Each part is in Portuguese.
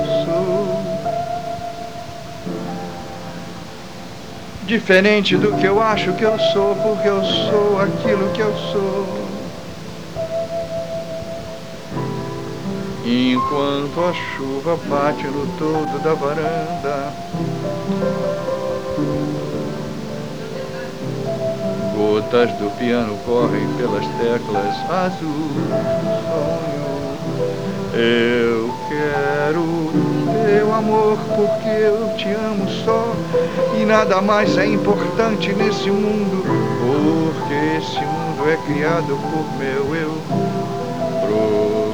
sou. Diferente do que eu acho que eu sou, porque eu sou aquilo que eu sou. Enquanto a chuva bate no todo da varanda, gotas do piano correm pelas teclas azuis do sonho. Eu quero teu amor porque eu te amo só, e nada mais é importante nesse mundo, porque esse mundo é criado por meu eu profundo.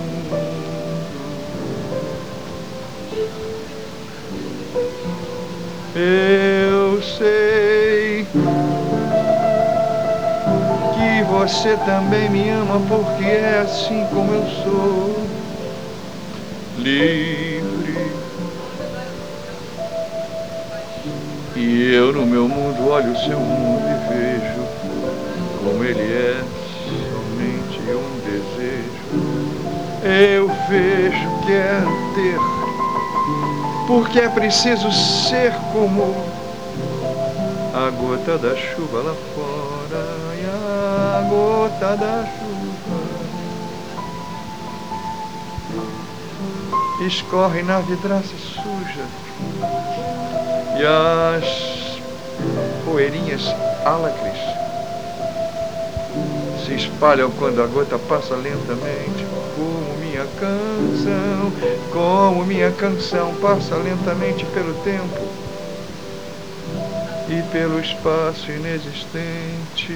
Eu sei que você também me ama, porque é assim como eu sou, livre. E eu no meu mundo olho o seu mundo e vejo como ele é somente um desejo. Eu vejo, quero ter, porque é preciso ser como a gota da chuva lá fora, e a gota da chuva escorre na vidraça suja, e as poeirinhas álacres se espalham quando a gota passa lentamente, como minha canção passa lentamente pelo tempo e pelo espaço inexistente.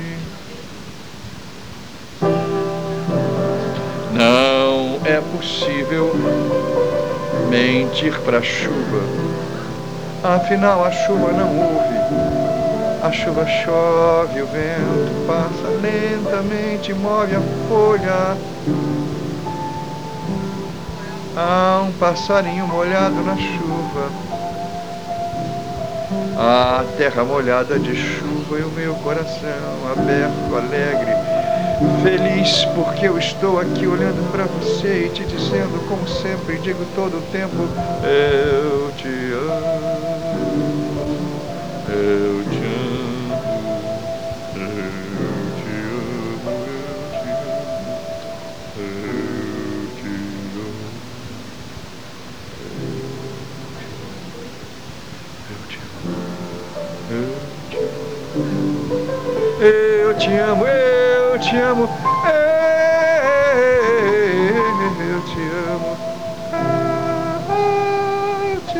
Não é possível mentir para a chuva, afinal a chuva não ouve. A chuva chove, o vento passa lentamente, move a folha. Há um passarinho molhado na chuva, a terra molhada de chuva e o meu coração aberto, alegre, feliz, porque eu estou aqui olhando para você e te dizendo, como sempre digo todo o tempo, eu te amo, eu te amo. Eu te amo, eu te amo, eu te amo, eu te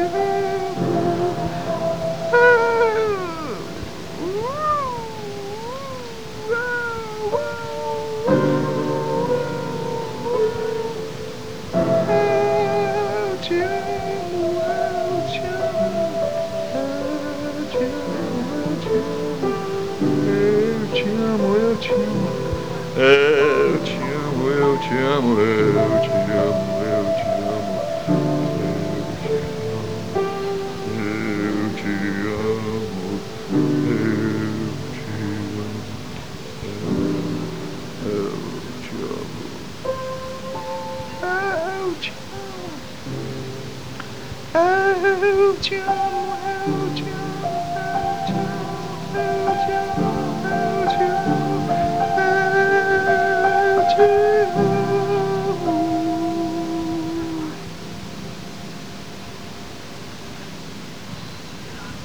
Eu te amo, eu te amo, eu te amo, eu te amo, eu te amo, eu te amo, eu te amo.